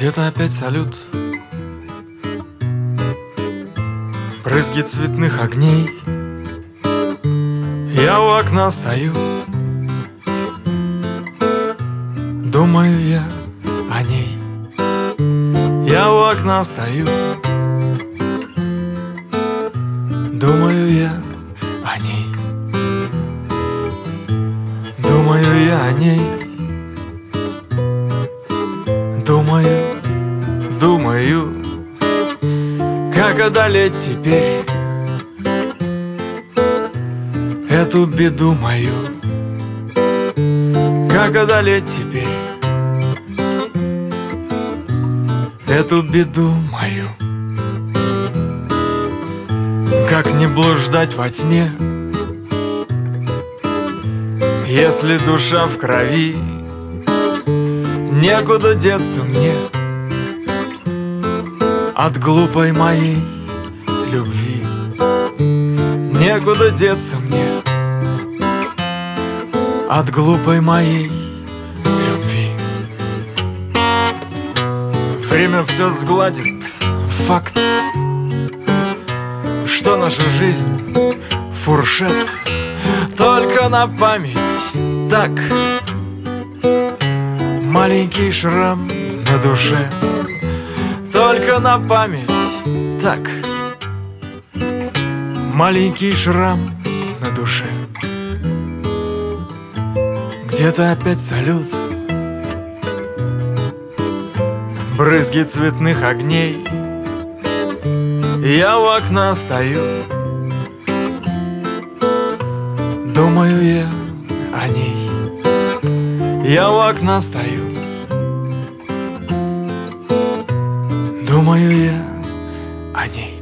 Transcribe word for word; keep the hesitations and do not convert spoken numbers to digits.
Где-то опять салют, брызги цветных огней. Я у окна стою, думаю я о ней. Я у окна стою, думаю я о ней. Думаю я о ней. Думаю, думаю, как одолеть теперь эту беду мою. Как одолеть теперь эту беду мою. Как не блуждать во тьме, если душа в крови? Некуда деться мне от глупой моей любви. Некуда деться мне от глупой моей любви. Время все сгладит факт, что наша жизнь фуршет. Только на память так, маленький шрам на душе. Только на память так, маленький шрам на душе. Где-то опять салют, брызги цветных огней. Я у окна стою, думаю я о ней. Я у окна стою, думаю я о ней.